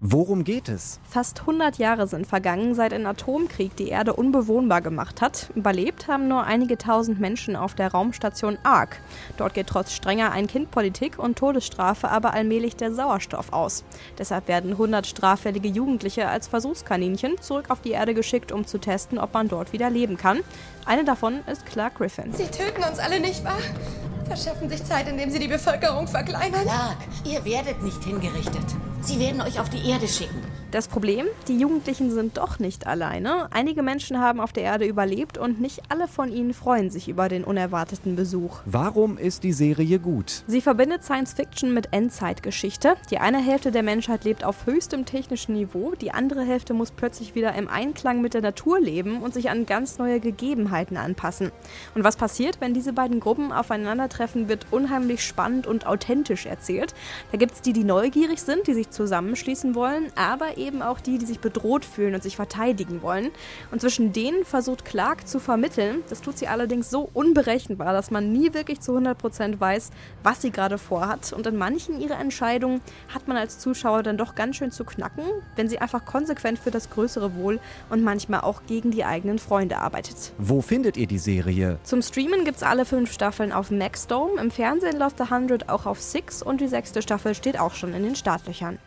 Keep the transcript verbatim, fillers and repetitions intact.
Worum geht es? Fast hundert Jahre sind vergangen, seit ein Atomkrieg die Erde unbewohnbar gemacht hat. Überlebt haben nur einige tausend Menschen auf der Raumstation Ark. Dort geht trotz strenger Ein-Kind-Politik und Todesstrafe aber allmählich der Sauerstoff aus. Deshalb werden hundert straffällige Jugendliche als Versuchskaninchen zurück auf die Erde geschickt, um zu testen, ob man dort wieder leben kann. Eine davon ist Clark Griffin. Sie töten uns alle, nicht wahr? Verschaffen sich Zeit, indem sie die Bevölkerung verkleinern. Clark, ihr werdet nicht hingerichtet. Sie werden euch auf die Erde schicken. Das Problem? Die Jugendlichen sind doch nicht alleine. Einige Menschen haben auf der Erde überlebt und nicht alle von ihnen freuen sich über den unerwarteten Besuch. Warum ist die Serie gut? Sie verbindet Science-Fiction mit Endzeitgeschichte. Die eine Hälfte der Menschheit lebt auf höchstem technischen Niveau, die andere Hälfte muss plötzlich wieder im Einklang mit der Natur leben und sich an ganz neue Gegebenheiten anpassen. Und was passiert, wenn diese beiden Gruppen aufeinandertreffen, wird unheimlich spannend und authentisch erzählt. Da gibt es die, die neugierig sind, die sich zusammenschließen wollen, aber eben auch die, die sich bedroht fühlen und sich verteidigen wollen. Und zwischen denen versucht Clark zu vermitteln. Das tut sie allerdings so unberechenbar, dass man nie wirklich zu hundert Prozent weiß, was sie gerade vorhat. Und in manchen ihrer Entscheidungen hat man als Zuschauer dann doch ganz schön zu knacken, wenn sie einfach konsequent für das größere Wohl und manchmal auch gegen die eigenen Freunde arbeitet. Wo findet ihr die Serie? Zum Streamen gibt's alle fünf Staffeln auf Maxdome. Im Fernsehen läuft The hundred auch auf Six und die sechste Staffel steht auch schon in den Startlöchern.